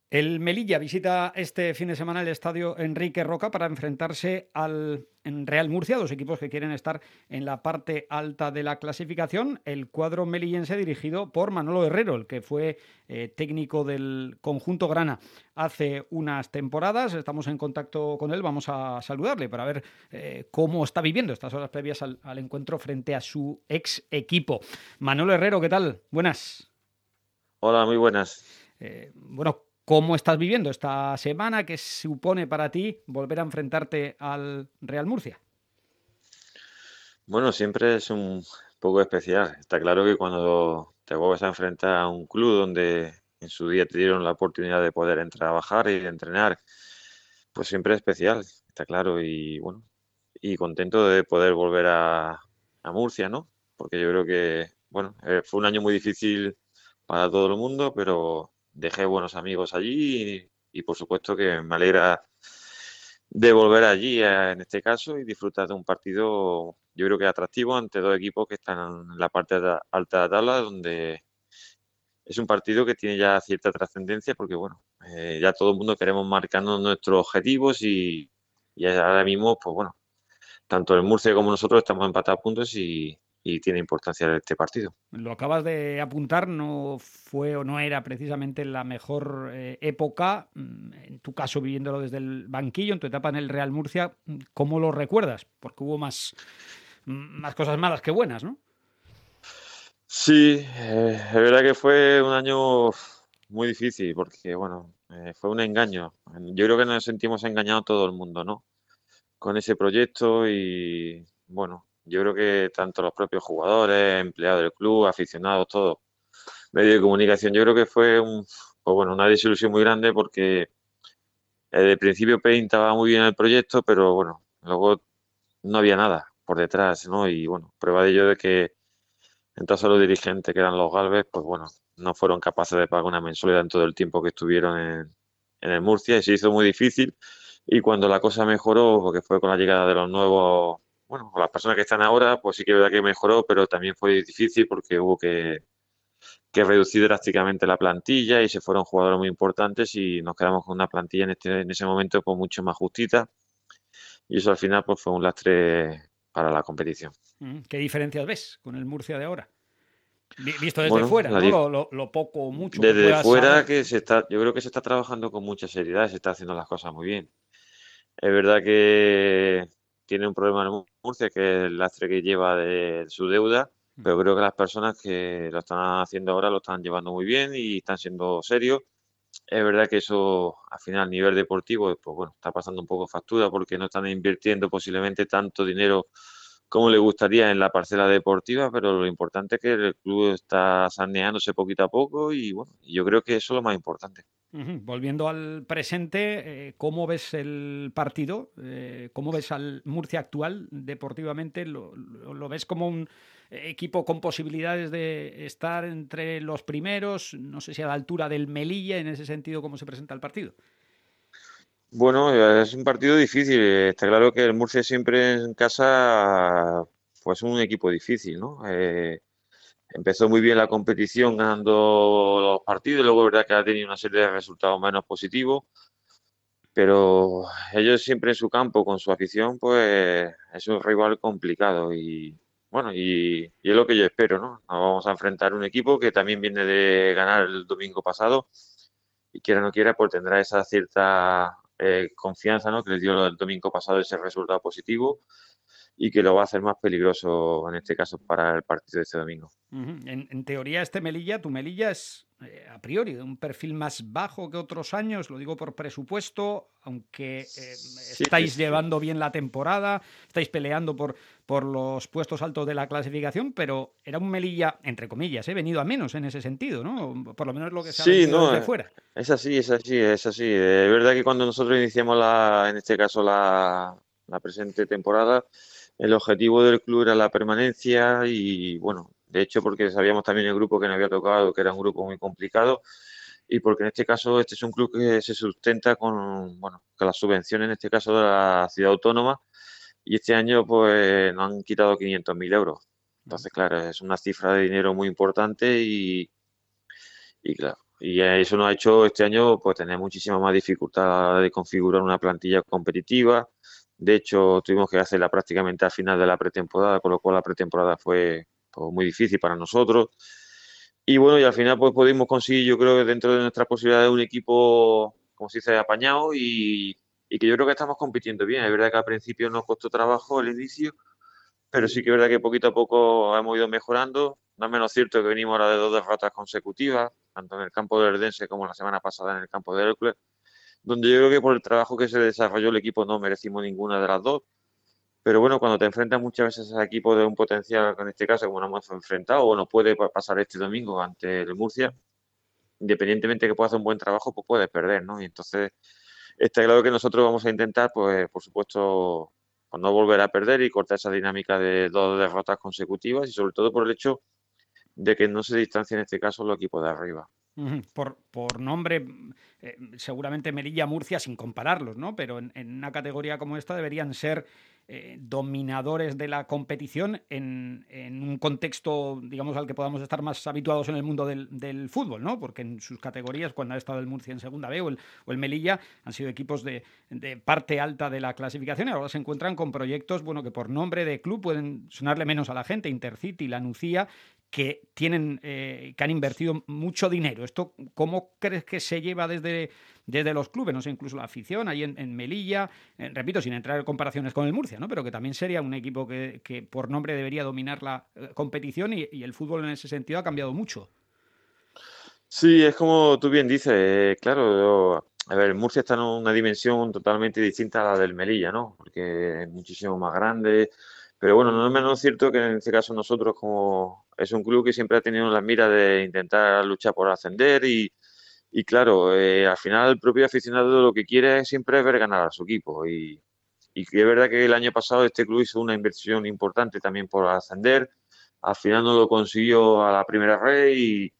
El Melilla visita este fin de semana el estadio Enrique Roca para enfrentarse al Real Murcia, dos equipos que quieren estar en la parte alta de la clasificación. El cuadro melillense dirigido por Manolo Herrero, el que fue técnico del conjunto grana hace unas temporadas. Estamos en contacto con él, vamos a saludarle para ver cómo está viviendo estas horas previas al encuentro frente a su ex equipo. Manolo Herrero, ¿qué tal? Buenas. Hola, muy buenas. Bueno, ¿cómo estás viviendo esta semana? ¿Qué supone para ti volver a enfrentarte al Real Murcia? Bueno, siempre es un poco especial. Está claro que cuando te vuelves a enfrentar a un club donde en su día te dieron la oportunidad de poder trabajar y de entrenar, pues siempre es especial, está claro. Y bueno, y contento de poder volver a Murcia, ¿no? Porque yo creo que, bueno, fue un año muy difícil para todo el mundo, pero dejé buenos amigos allí y por supuesto que me alegra de volver allí, en este caso, y disfrutar de un partido, yo creo que atractivo ante dos equipos que están en la parte alta de la tabla, donde es un partido que tiene ya cierta trascendencia, porque bueno, ya todo el mundo queremos marcarnos nuestros objetivos y ahora mismo, pues bueno, tanto el Murcia como nosotros estamos empatados a puntos y tiene importancia este partido. Lo acabas de apuntar, no fue o no era precisamente la mejor época, en tu caso viviéndolo desde el banquillo, en tu etapa en el Real Murcia, ¿cómo lo recuerdas? Porque hubo más cosas malas que buenas, ¿no? Sí, es verdad que fue un año muy difícil porque, bueno, fue un engaño. Yo creo que nos sentimos engañados todo el mundo, ¿no? Con ese proyecto y, bueno, yo creo que tanto los propios jugadores, empleados del club, aficionados, todos, medios de comunicación, yo creo que fue pues bueno, una desilusión muy grande porque de principio pintaba muy bien el proyecto, pero bueno, luego no había nada por detrás, ¿no? Y bueno, prueba de ello de que entonces los dirigentes, que eran los Galvez, pues bueno, no fueron capaces de pagar una mensualidad en todo el tiempo que estuvieron en el Murcia y se hizo muy difícil. Y cuando la cosa mejoró, porque fue con la llegada de los nuevos, bueno, con las personas que están ahora, pues sí que es verdad que mejoró, pero también fue difícil porque hubo que reducir drásticamente la plantilla y se fueron jugadores muy importantes y nos quedamos con una plantilla en ese momento pues mucho más justita y eso al final pues fue un lastre para la competición. ¿Qué diferencias ves con el Murcia de ahora? Visto desde Bueno, fuera, ¿no? Lo poco o mucho que desde puedas fuera saber. que yo creo que se está trabajando con mucha seriedad, se está haciendo las cosas muy bien. Es verdad que tiene un problema en Murcia, que es el lastre que lleva de su deuda, pero creo que las personas que lo están haciendo ahora lo están llevando muy bien y están siendo serios. Es verdad que eso, al final, a nivel deportivo, pues bueno, está pasando un poco factura porque no están invirtiendo posiblemente tanto dinero como le gustaría en la parcela deportiva, pero lo importante es que el club está saneándose poquito a poco y bueno, yo creo que eso es lo más importante. Volviendo al presente, ¿cómo ves el partido? ¿Cómo ves al Murcia actual deportivamente? ¿Lo ves como un equipo con posibilidades de estar entre los primeros? No sé si a la altura del Melilla, en ese sentido, ¿cómo se presenta el partido? Bueno, es un partido difícil. Está claro que el Murcia siempre en casa, pues un equipo difícil, ¿no? Empezó muy bien la competición ganando los partidos, luego es verdad que ha tenido una serie de resultados menos positivos, pero ellos siempre en su campo, con su afición, pues es un rival complicado y bueno, y es lo que yo espero, ¿no? Nos vamos a enfrentar a un equipo que también viene de ganar el domingo pasado y quiera o no quiera, pues tendrá esa cierta confianza, ¿no? Que les dio el domingo pasado ese resultado positivo y que lo va a hacer más peligroso en este caso para el partido de este domingo. En teoría, este Melilla, tu Melilla es a priori de un perfil más bajo que otros años, lo digo por presupuesto, aunque Sí, estáis sí. llevando bien la temporada, estáis peleando por los puestos altos de la clasificación, pero era un Melilla, entre comillas, venido a menos en ese sentido, ¿no? Por lo menos lo que se ha Sí, vendido no, desde fuera. es así, es así, es así. Es verdad que cuando nosotros iniciamos en este caso la presente temporada, el objetivo del club era la permanencia y bueno, de hecho porque sabíamos también el grupo que nos había tocado, que era un grupo muy complicado y porque en este caso este es un club que se sustenta con, bueno, con las subvenciones en este caso de la ciudad autónoma y este año pues nos han quitado 500.000 euros. Entonces, claro, es una cifra de dinero muy importante y claro. Y eso nos ha hecho este año pues tener muchísima más dificultad a la hora de configurar una plantilla competitiva. De hecho, tuvimos que hacerla prácticamente al final de la pretemporada, con lo cual la pretemporada fue pues, muy difícil para nosotros. Y bueno, y al final pues pudimos conseguir, yo creo que dentro de nuestras posibilidades, un equipo, como se dice, apañado y que yo creo que estamos compitiendo bien. Es verdad que al principio nos costó trabajo el inicio, pero sí que es verdad que poquito a poco hemos ido mejorando. No es menos cierto que venimos ahora de 2 derrotas consecutivas, tanto en el campo del Eldense como la semana pasada en el campo del Hércules, donde yo creo que por el trabajo que se desarrolló el equipo no merecimos ninguna de las dos. Pero bueno, cuando te enfrentas muchas veces a equipos de un potencial, en este caso, como nos hemos enfrentado, o nos puede pasar este domingo ante el Murcia, independientemente de que puedas hacer un buen trabajo, pues puedes perder, ¿no? Y entonces está claro que nosotros vamos a intentar, pues, por supuesto, pues no volver a perder y cortar esa dinámica de 2 derrotas consecutivas y sobre todo por el hecho de que no se distancia en este caso los equipos de arriba. Por nombre, seguramente Melilla, Murcia, sin compararlos, ¿no? Pero en una categoría como esta deberían ser dominadores de la competición en un contexto, digamos, al que podamos estar más habituados en el mundo del fútbol, ¿no? Porque en sus categorías, cuando ha estado el Murcia en Segunda B o el Melilla, han sido equipos de parte alta de la clasificación y ahora se encuentran con proyectos, bueno, que por nombre de club pueden sonarle menos a la gente, Intercity, La Nucía, que han invertido mucho dinero. ¿Esto cómo crees que se lleva desde los clubes? No sé, incluso la afición ahí en Melilla, repito, sin entrar en comparaciones con el Murcia, ¿no? Pero que también sería un equipo que por nombre debería dominar la competición y el fútbol en ese sentido ha cambiado mucho. Sí, es como tú bien dices, claro, a ver, Murcia está en una dimensión totalmente distinta a la del Melilla, ¿no? Porque es muchísimo más grande, pero bueno, no es menos cierto que en este caso nosotros como es un club que siempre ha tenido la mira de intentar luchar por ascender y claro, al final el propio aficionado lo que quiere siempre es ver ganar a su equipo y que es verdad que el año pasado este club hizo una inversión importante también por ascender, al final no lo consiguió a la primera red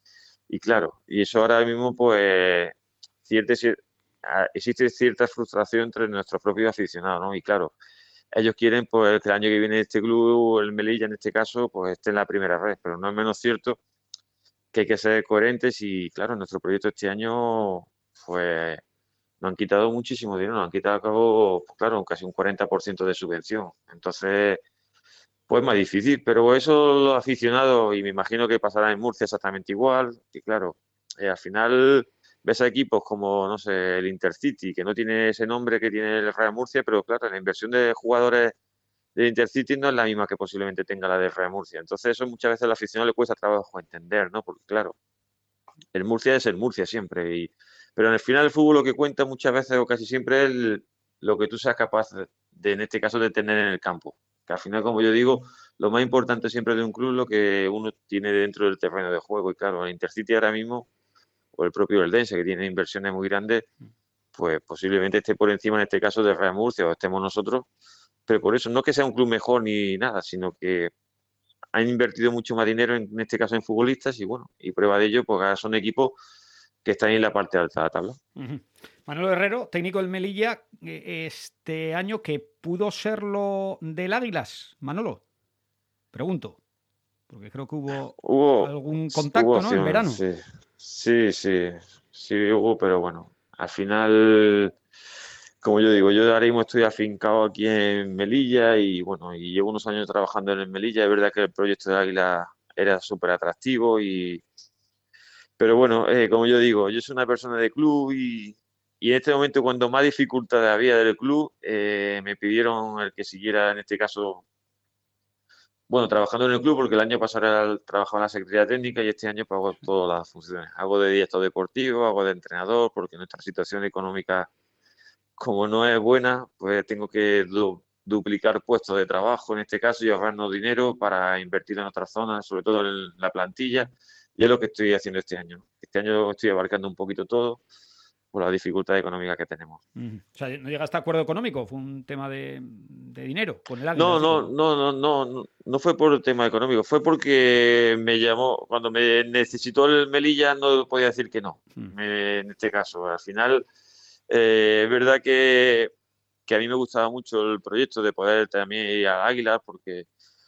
y claro, y eso ahora mismo pues cierta, existe cierta frustración entre nuestros propios aficionados, ¿no? Y claro, ellos quieren pues que el año que viene este club, el Melilla en este caso, pues esté en la primera red, pero no es menos cierto que hay que ser coherentes y claro, nuestro proyecto este año pues nos han quitado muchísimo dinero, nos han quitado a cabo, pues claro, casi un 40% de subvención. Entonces, pues más difícil, pero eso los aficionados, y me imagino que pasará en Murcia exactamente igual, que claro, al final ves a equipos como, no sé, el Intercity, que no tiene ese nombre que tiene el Real Murcia, pero claro, la inversión de jugadores del Intercity no es la misma que posiblemente tenga la del Real Murcia. Entonces eso muchas veces al aficionado le cuesta trabajo entender, ¿no? Porque claro, el Murcia es el Murcia siempre, pero en el final el fútbol lo que cuenta muchas veces o casi siempre es lo que tú seas capaz de, en este caso, de tener en el campo. Que al final, como yo digo, lo más importante siempre de un club es lo que uno tiene dentro del terreno de juego. Y claro, el Intercity ahora mismo, o el propio Eldense, que tiene inversiones muy grandes, pues posiblemente esté por encima, en este caso, de Real Murcia o estemos nosotros. Pero por eso, no que sea un club mejor ni nada, sino que han invertido mucho más dinero, en este caso en futbolistas, y bueno, y prueba de ello, pues ahora son equipos que están en la parte alta de la tabla. Uh-huh. Manolo Herrero, técnico del Melilla, este año que pudo serlo del Águilas. Manolo, pregunto, porque creo que hubo algún Hubo contacto, ¿no? En opciones, verano. sí, sí, sí, sí hubo, pero bueno, al final, como yo digo, yo ahora mismo estoy afincado aquí en Melilla y bueno, y llevo unos años trabajando en el Melilla, es verdad que el proyecto de Águila era súper atractivo pero bueno, como yo digo, yo soy una persona de club y en este momento cuando más dificultad había del club, me pidieron el que siguiera, en este caso, bueno, trabajando en el club, porque el año pasado trabajaba en la Secretaría Técnica y este año pues, hago todas las funciones. Hago de director deportivo, hago de entrenador, porque nuestra situación económica, como no es buena, pues tengo que duplicar puestos de trabajo en este caso y ahorrarnos dinero para invertir en otras zonas, sobre todo en la plantilla. Y es lo que estoy haciendo este año. Este año estoy abarcando un poquito todo por la dificultad económica que tenemos. O sea, no llegaste a acuerdo económico, fue un tema de dinero con el Águilas, No, no, digo. no, no, no, no, no fue por el tema económico, fue porque me llamó, cuando me necesitó el Melilla no podía decir que no, Mm. en este caso. Al final, es verdad que a mí me gustaba mucho el proyecto de poder también ir al Águila, porque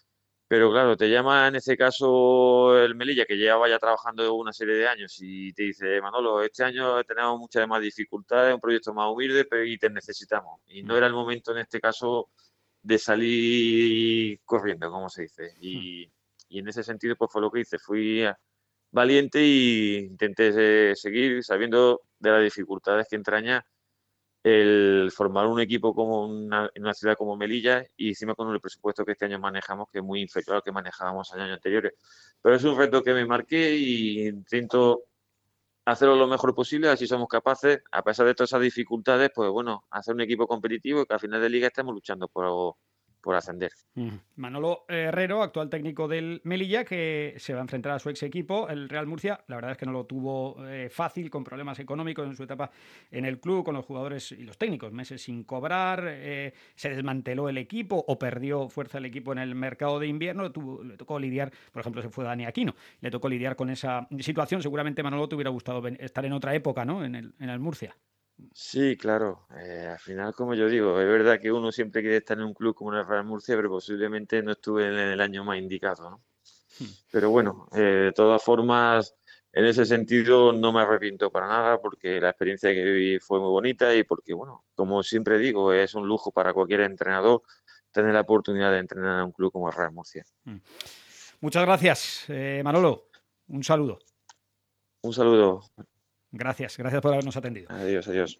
Pero claro, te llama en ese caso el Melilla, que llevaba ya trabajando una serie de años, y te dice, Manolo, este año tenemos muchas más dificultades, un proyecto más humilde, pero y te necesitamos. Y no era el momento en este caso de salir corriendo, como se dice. Y en ese sentido, pues fue lo que hice. Fui valiente y intenté seguir sabiendo de las dificultades que entraña el formar un equipo como en una ciudad como Melilla y encima con el presupuesto que este año manejamos, que es muy inferior al que manejábamos en años anteriores. Pero es un reto que me marqué y intento hacerlo lo mejor posible, así somos capaces, a pesar de todas esas dificultades, pues bueno, hacer un equipo competitivo y que al final de liga estemos luchando por ascender. Manolo Herrero, actual técnico del Melilla, que se va a enfrentar a su ex equipo, el Real Murcia. La verdad es que no lo tuvo fácil, con problemas económicos en su etapa en el club, con los jugadores y los técnicos, meses sin cobrar, se desmanteló el equipo o perdió fuerza el equipo en el mercado de invierno. Le tocó lidiar, por ejemplo, se fue Dani Aquino, le tocó lidiar con esa situación. Seguramente, Manolo, te hubiera gustado estar en otra época, ¿no? En el Murcia. Sí, claro. Al final, como yo digo, es verdad que uno siempre quiere estar en un club como el Real Murcia, pero posiblemente no estuve en el año más indicado, ¿no? Pero bueno, de todas formas, en ese sentido no me arrepiento para nada porque la experiencia que viví fue muy bonita y porque, bueno, como siempre digo, es un lujo para cualquier entrenador tener la oportunidad de entrenar en un club como el Real Murcia. Muchas gracias, Manolo. Un saludo. Un saludo. Gracias por habernos atendido. Adiós, adiós.